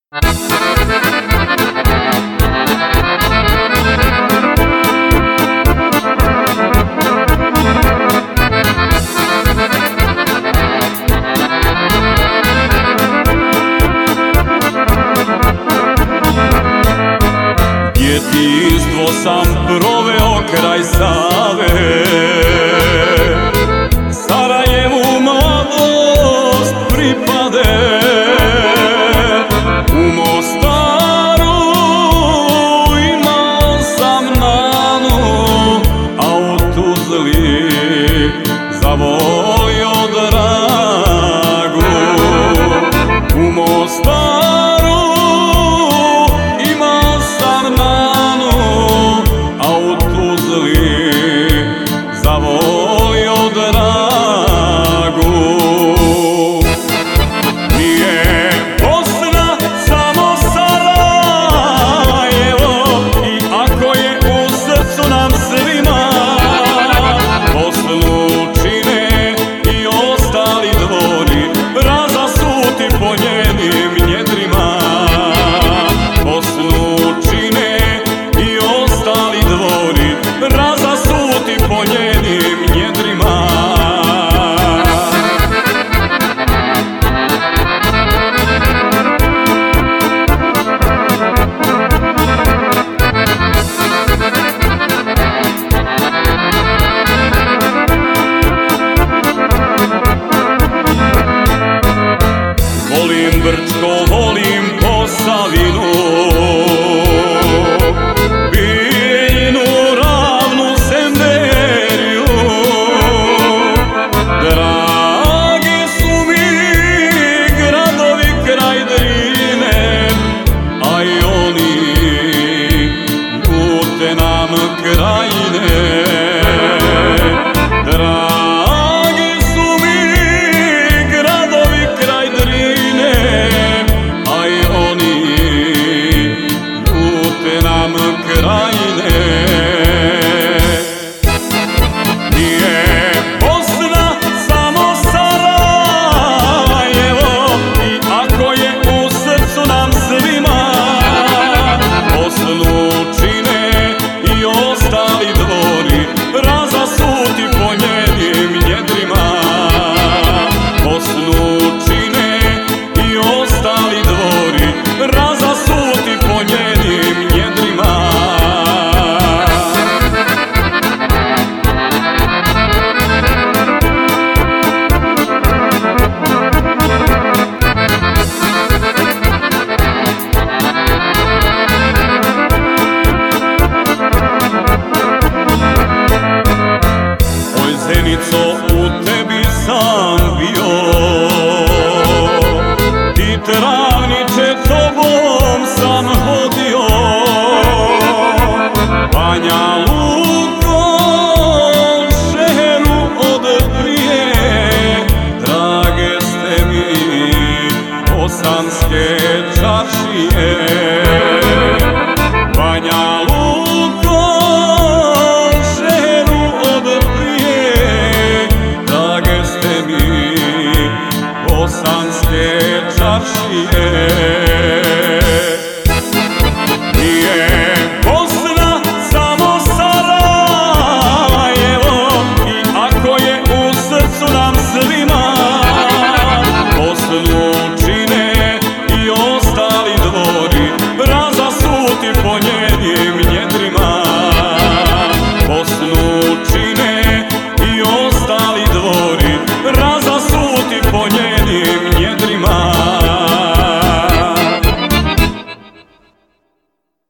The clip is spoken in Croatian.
Djetinjstvo sam proveo kraj Save, Sarajevu mladost pripade. U Mostaru imao sam nanu, a u Tuzli zavolio dragu. U Mostaru imao sam nanu, a u Tuzli zavolio dragu. Nije Bosna samo Sarajevo, i ako je u srcu nam svima, Bosnu čine i ostali dvori, razasuti po njenim njedrima. Bosnu čine i ostali dvori, razasuti po njenim njedrima. Volim Brčko, volim Posavinu, Bijeljinu, Ravnu, Semberiju. Dragi su mi gradovi kraj Drine, a i oni ljute nam krajine. Dragi su mi gradovi kraj Drine, a i oni ljute nam krajine. Nije Bosna samo Sarajevo, i ako je u srcu nam svima, Bosnu čine i ostali dvori, razasuti po njenim njedrima. Bosnu čine i ostali dvori, razasuti po njenim njedrima. Oj Zenico, u tebi sam bio, ti travniče tobom sam hodio. Banja Lukom, šeheru od prije, drage ste mi bosanske čaršije.